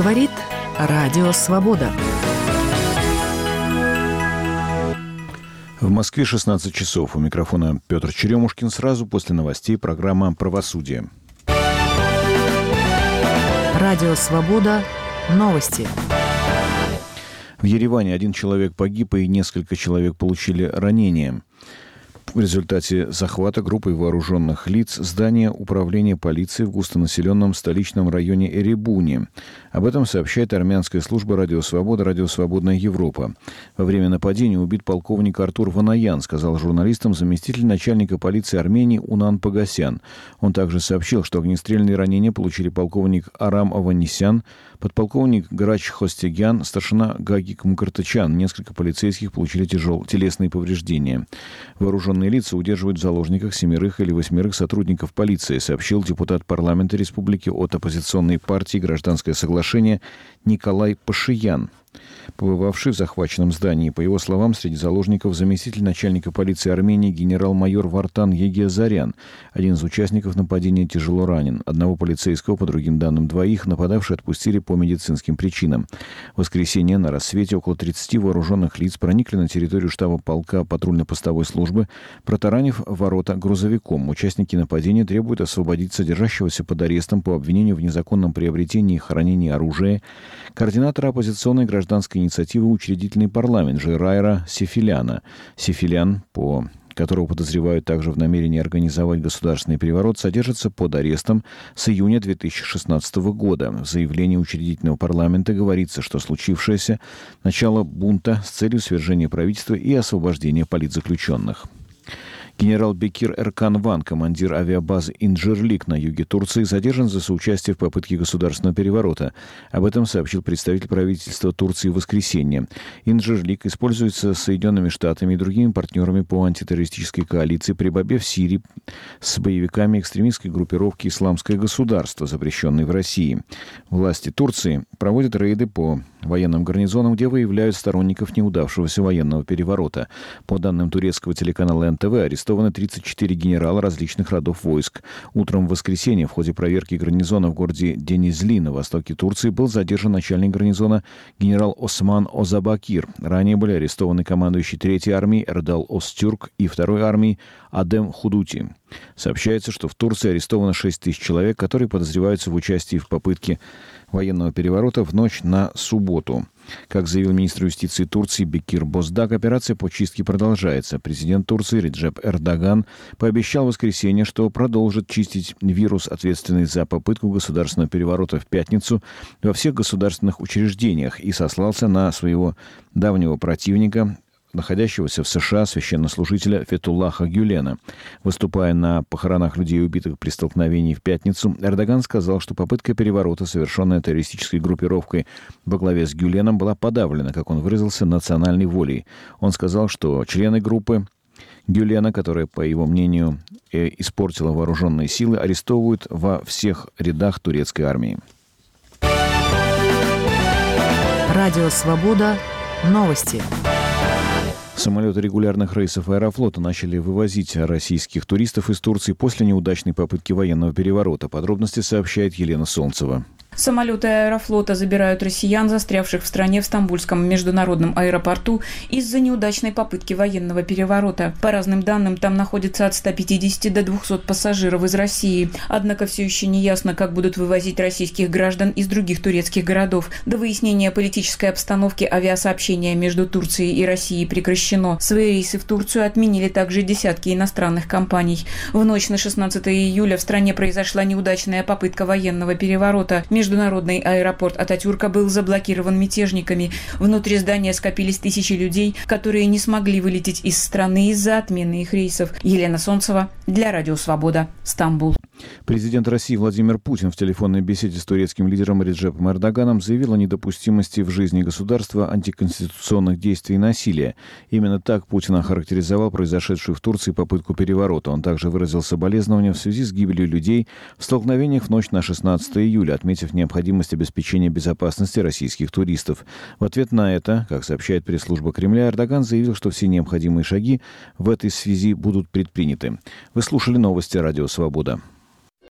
Говорит Радио Свобода. В Москве 16 часов. У микрофона Петр Черемушкин. Сразу после новостей программа «Правосудие». Радио Свобода. Новости. В Ереване один человек погиб и несколько человек получили ранения. В результате захвата группой вооруженных лиц здания управления полиции в густонаселенном столичном районе Эребуни. Об этом сообщает армянская служба «Радио Свобода», «Радио Свободная Европа». Во время нападения убит полковник Артур Ванаян, сказал журналистам заместитель начальника полиции Армении Унан Погосян. Он также сообщил, что огнестрельные ранения получили полковник Арам Аванесян, подполковник Грач Хостегян, старшина Гагик Мкартычан. Несколько полицейских получили телесные повреждения. Вооруженные лица удерживают в заложниках 7 или 8 сотрудников полиции, сообщил депутат парламента республики от оппозиционной партии «Гражданское соглашение» Николай Пашиян, побывавший в захваченном здании. По его словам, среди заложников заместитель начальника полиции Армении генерал-майор Вартан Егиазарян. Один из участников нападения тяжело ранен. Одного полицейского, по другим данным 2, нападавшие отпустили по медицинским причинам. В воскресенье на рассвете около 30 вооруженных лиц проникли на территорию штаба полка патрульно-постовой службы, протаранив ворота грузовиком. Участники нападения требуют освободить содержащегося под арестом по обвинению в незаконном приобретении и хранении оружия координатора оппозиционной гражданской инициативы «Учредительный парламент» Жирайра Сефиляна. Сефилян, по которого подозревают также в намерении организовать государственный переворот, содержится под арестом с июня 2016 года. В заявлении Учредительного парламента говорится, что случившееся – начало бунта с целью свержения правительства и освобождения политзаключенных. Генерал Бекир Эркан Ван, командир авиабазы Инджирлик на юге Турции, задержан за соучастие в попытке государственного переворота. Об этом сообщил представитель правительства Турции в воскресенье. Инджирлик используется Соединенными Штатами и другими партнерами по антитеррористической коалиции при борьбе в Сирии с боевиками экстремистской группировки «Исламское государство», запрещенной в России. Власти Турции проводят рейды по военным гарнизонам, где выявляют сторонников неудавшегося военного переворота. По данным турецкого телеканала НТВ, арестованы 34 генерала различных родов войск. Утром в воскресенье в ходе проверки гарнизона в городе Денизли на востоке Турции был задержан начальник гарнизона генерал Осман Озабакир. Ранее были арестованы командующий 3-й армией Эрдал Остюрк и 2-й армией Адем Худути. Сообщается, что в Турции арестовано 6 тысяч человек, которые подозреваются в участии в попытке военного переворота в ночь на субботу. Как заявил министр юстиции Турции Бекир Боздак, операция по чистке продолжается. Президент Турции Реджеп Эрдоган пообещал в воскресенье, что продолжит чистить вирус, ответственный за попытку государственного переворота, в пятницу во всех государственных учреждениях, и сослался на своего давнего противника, находящегося в США, священнослужителя Фетуллаха Гюлена. Выступая на похоронах людей, убитых при столкновении в пятницу, Эрдоган сказал, что попытка переворота, совершенная террористической группировкой во главе с Гюленом, была подавлена, как он выразился, национальной волей. Он сказал, что члены группы Гюлена, которая, по его мнению, испортила вооруженные силы, арестовывают во всех рядах турецкой армии. Радио Свобода. Новости. Самолеты регулярных рейсов Аэрофлота начали вывозить российских туристов из Турции после неудачной попытки военного переворота. Подробности сообщает Елена Солнцева. Самолеты Аэрофлота забирают россиян, застрявших в стране в Стамбульском международном аэропорту из-за неудачной попытки военного переворота. По разным данным, там находится от 150 до 200 пассажиров из России. Однако все еще не ясно, как будут вывозить российских граждан из других турецких городов. До выяснения политической обстановки авиасообщение между Турцией и Россией прекращено. Свои рейсы в Турцию отменили также десятки иностранных компаний. В ночь на 16 июля в стране произошла неудачная попытка военного переворота. Международный аэропорт Ататюрка был заблокирован мятежниками. Внутри здания скопились тысячи людей, которые не смогли вылететь из страны из-за отмены их рейсов. Елена Солнцева для Радио Свобода, Стамбул. Президент России Владимир Путин в телефонной беседе с турецким лидером Реджепом Эрдоганом заявил о недопустимости в жизни государства антиконституционных действий и насилия. Именно так Путин охарактеризовал произошедшую в Турции попытку переворота. Он также выразил соболезнования в связи с гибелью людей в столкновениях в ночь на 16 июля, отметив необходимость обеспечения безопасности российских туристов. В ответ на это, как сообщает пресс-служба Кремля, Эрдоган заявил, что все необходимые шаги в этой связи будут предприняты. Вы слушали новости Радио Свобода.